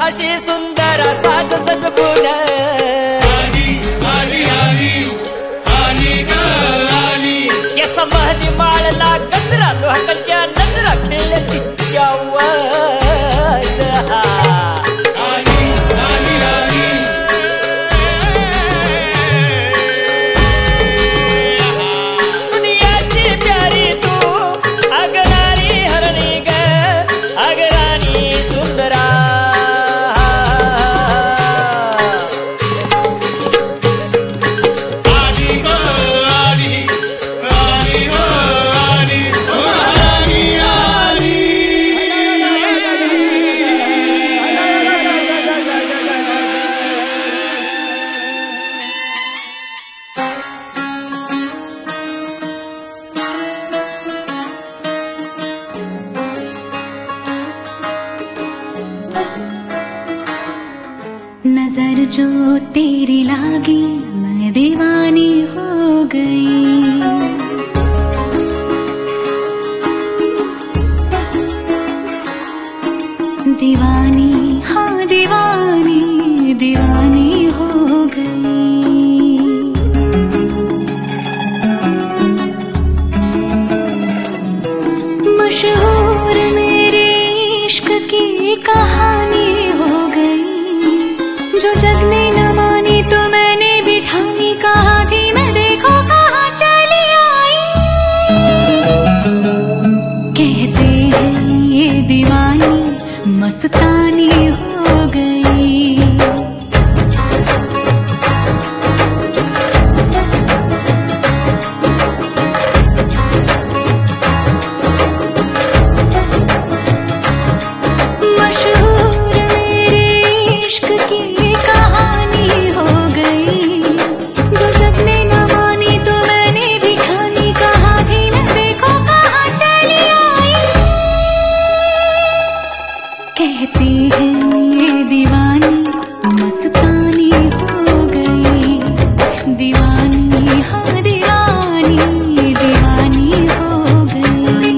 अशी सुंदर साज सजवून केस महदी माळला गजरा लोकांच्या नजरा खेळल्या तिच्यावर दुनियाची प्यारी तू अगराणी हरणी ग अगराणी सुंदरा नजर जो तेरी लागी मैं दीवानी हो गई। दीवानी हाँ दीवानी दीवानी हो गई। मशहूर मेरे इश्क की कहानी हो गई। जो जग ने न मानी तो मैंने भी ठानी, कहा थी मैं देखो कहाँ चली आई। कहते हैं ये दीवानी मस्तानी हो गई। कहते हैं ये दीवानी मस्तानी हो गई। दीवानी हाँ दीवानी दीवानी हो गई।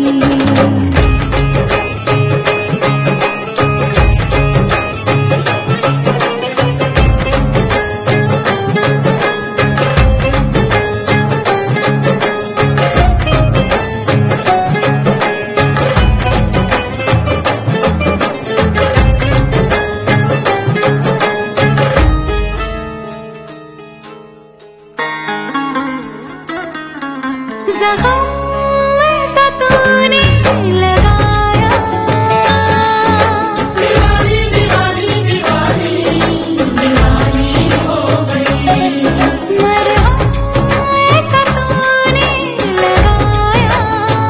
ज़ख़म ऐसा तूने लगाया। दीवानी दीवानी दीवानी दीवानी हो गई। मरहम ऐसा तूने लगाया।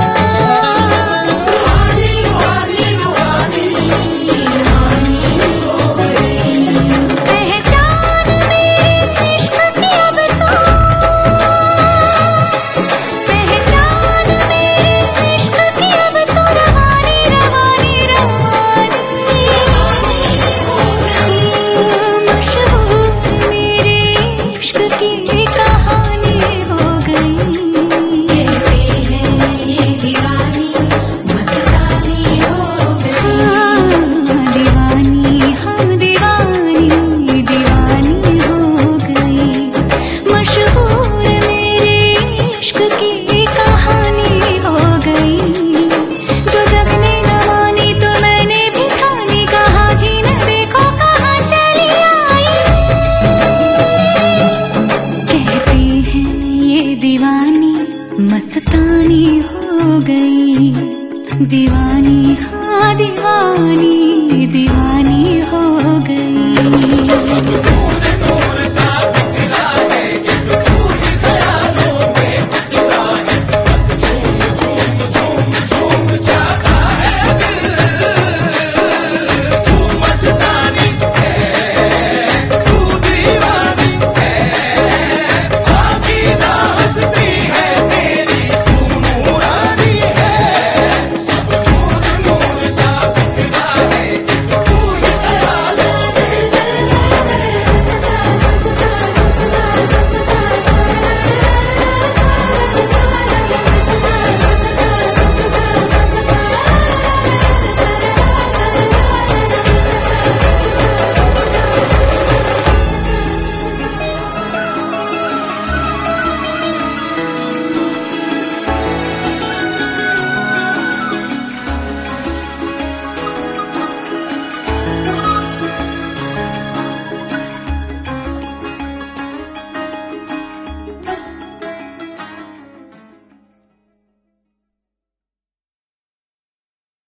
दीवानी दीवानी दीवानी दीवानी हो गई। पहचान मेरे इश्क की अब तो मस्तानी हो गई। दीवानी हाँ दीवानी